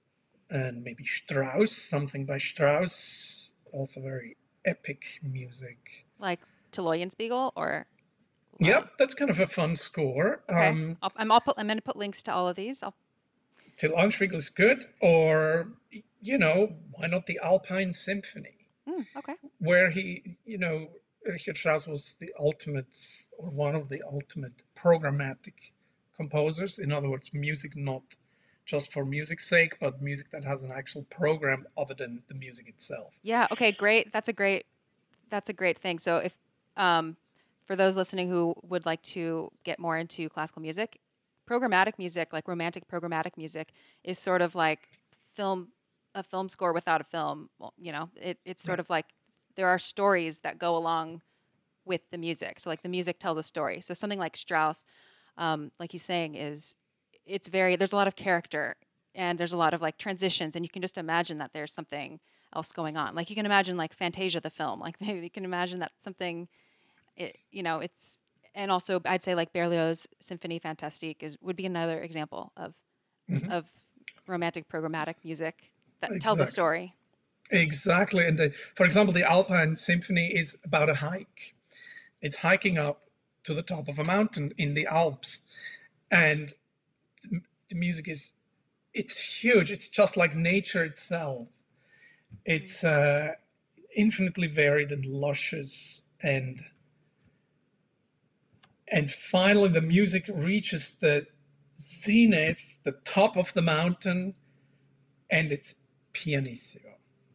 And maybe Strauss, something by Strauss, also very epic music. Like Taloyenspiegel or? Yep, that's kind of a fun score. Okay, Um, I'll, I'm, I'll put, I'm going to put links to all of these. I'll... Till Anspiegel is good, or, you know, why not the Alpine Symphony? Mm, okay. Where he, you know, Richard Strauss was the ultimate, or one of the ultimate programmatic composers. In other words, music not just for music's sake, but music that has an actual program other than the music itself. Yeah. Okay. Great. That's a great. That's a great thing. So if, um, for those listening who would like to get more into classical music, programmatic music, like romantic programmatic music, is sort of like film, a film score without a film. Well, you know, it, it's sort Right. of like there are stories that go along with the music. So like the music tells a story. So something like Strauss, um, like he's saying, is it's very, there's a lot of character and there's a lot of like transitions, and you can just imagine that there's something else going on. Like you can imagine like Fantasia the film, like you can imagine that something, it, you know, it's, and also I'd say like Berlioz' Symphonie Fantastique is would be another example of Mhm. of romantic programmatic music that tells a Exactly. story. Exactly. And the, for example, the Alpine Symphony is about a hike. It's hiking up to the top of a mountain in the Alps. And the music is, it's huge. It's just like nature itself. It's uh, infinitely varied and luscious, and and finally the music reaches the zenith, the top of the mountain, and it's pianissimo.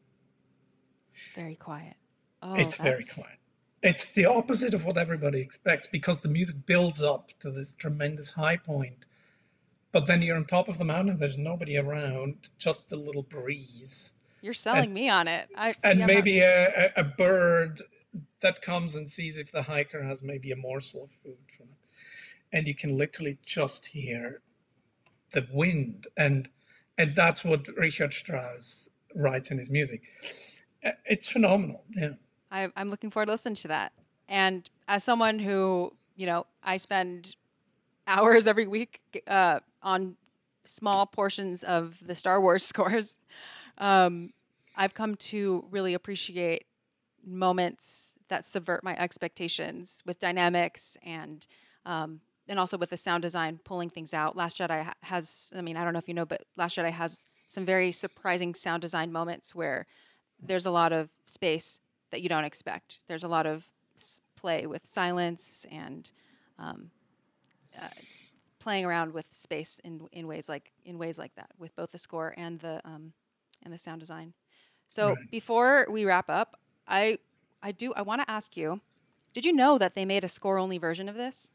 Very quiet. Oh, It's very that's quiet. It's the opposite of what everybody expects, because the music builds up to this tremendous high point. But then you're on top of the mountain, there's nobody around, just the little breeze. you're selling And, me on it. I see. and I'm not. maybe a, a, a bird that comes and sees if the hiker has maybe a morsel of food for them. And you can literally just hear the wind. And and that's what Richard Strauss writes in his music. It's phenomenal. Yeah. I, I'm looking forward to listening to that. And as someone who, you know, I spend hours every week uh, on small portions of the Star Wars scores, um, I've come to really appreciate moments that subvert my expectations with dynamics and um, and also with the sound design, pulling things out. Last Jedi ha- has, I mean, I don't know if you know, but Last Jedi has some very surprising sound design moments where there's a lot of space that you don't expect. There's a lot of s- play with silence and um, uh, playing around with space in in ways like in ways like that with both the score and the um, and the sound design. So Right. before we wrap up, I I do I want to ask you, did you know that they made a score only version of this?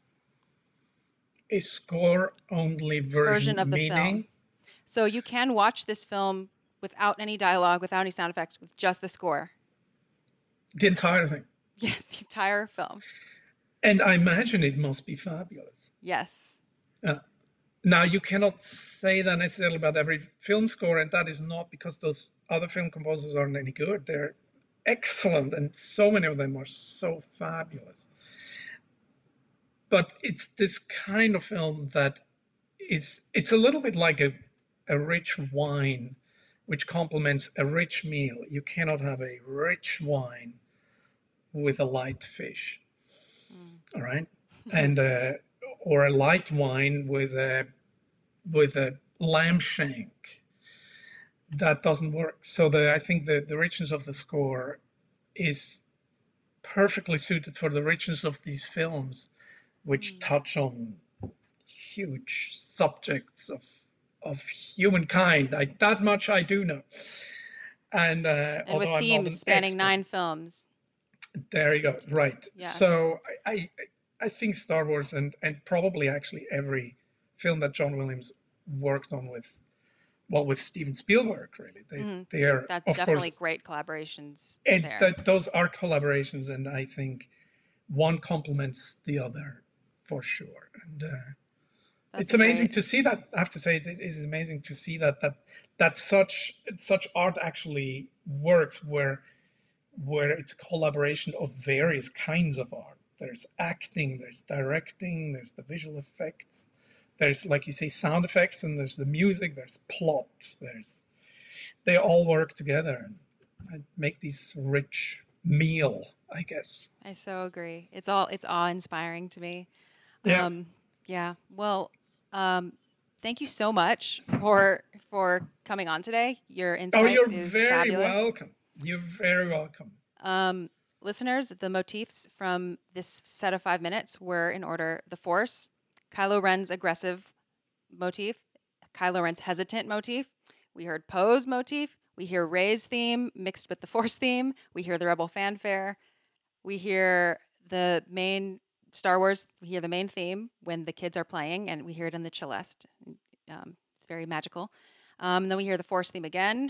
A score only version, Version of the film. meaning So you can watch this film without any dialogue, without any sound effects, with just the score. the entire thing. Yes, the entire film. And I imagine it must be fabulous. Yes. Uh, now, you cannot say that necessarily about every film score, and that is not because those other film composers aren't any good. They're excellent, and so many of them are so fabulous. But it's this kind of film that is, it's a little bit like a, a rich wine, which complements a rich meal. You cannot have a rich wine with a light fish. Mm. All right. And, uh, or a light wine with a with a lamb shank, that doesn't work. So the I think the, the richness of the score is perfectly suited for the richness of these films, which Mm. touch on huge subjects of of humankind. Like that much I do know. And uh, And with although I'm not themes an spanning expert, nine films. there you go. Right. Yeah. So I, I I think Star Wars and and probably actually every film that John Williams worked on with, well, with Steven Spielberg, really, they Mm. they are That's of definitely course, great collaborations and there. that those are collaborations, and I think one complements the other for sure. And uh, That's it's a amazing great. to see that. I have to say, it is amazing to see that that that such such art actually works, where where it's a collaboration of various kinds of art. There's acting, there's directing, there's the visual effects, there's, like you say, sound effects, and there's the music, there's plot, there's they all work together and make this rich meal, I guess. I so agree. It's all it's awe-inspiring to me. Yeah. Um, yeah. Well, um, thank you so much for for coming on today. Your Oh, insight you're is very fabulous. welcome. You're very welcome. Um, listeners, the motifs from this set of five minutes were in order: the Force, Kylo Ren's aggressive motif, Kylo Ren's hesitant motif. We heard Poe's motif. We hear Rey's theme mixed with the Force theme. We hear the Rebel fanfare. We hear the main Star Wars. We hear the main theme when the kids are playing, and we hear it in the celeste. Um, it's very magical. Um, then we hear the Force theme again,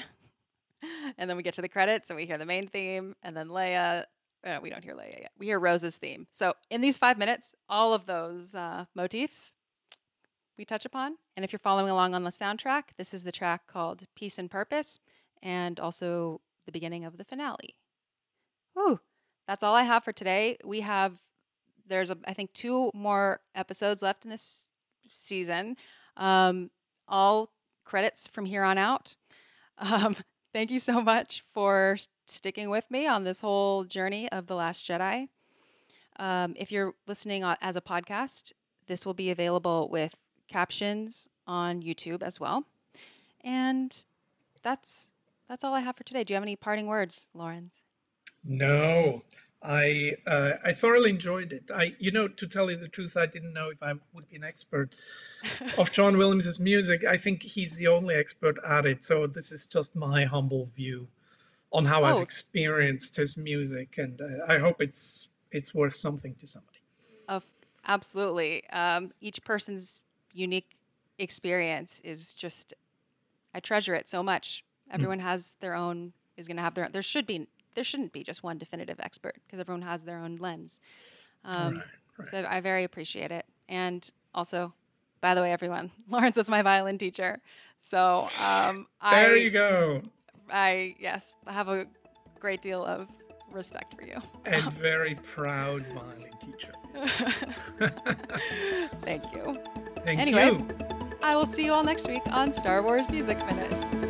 and then we get to the credits, and we hear the main theme, and then Leia. Uh, we don't hear Leia yet. We hear Rose's theme. So in these five minutes, all of those uh, motifs we touch upon. And if you're following along on the soundtrack, this is the track called Peace and Purpose, and also the beginning of the finale. Whew. That's all I have for today. We have, there's, a, I think, two more episodes left in this season. Um, all credits from here on out. Um, thank you so much for sticking with me on this whole journey of The Last Jedi. Um, if you're listening as a podcast, this will be available with captions on YouTube as well. And that's that's all I have for today. Do you have any parting words, Lawrence? No, I uh, I thoroughly enjoyed it. I, you know, to tell you the truth, I didn't know if I would be an expert of John Williams's music. I think he's the only expert at it. So this is just my humble view on how I've Oh, experienced his music, and uh, I hope it's it's worth something to somebody. of absolutely. Um, each person's unique experience is just, I treasure it so much. Everyone has their own, is going to have their own, there should be, there shouldn't be just one definitive expert because everyone has their own lens. Um, Right, right. So I very appreciate it. And also, by the way, everyone, Lawrence is my violin teacher. So um, There I, you go. I, yes, I have a great deal of respect for you. And very proud violin teacher. Thank you. Thank Anyway, you. I will see you all next week on Star Wars Music Minute.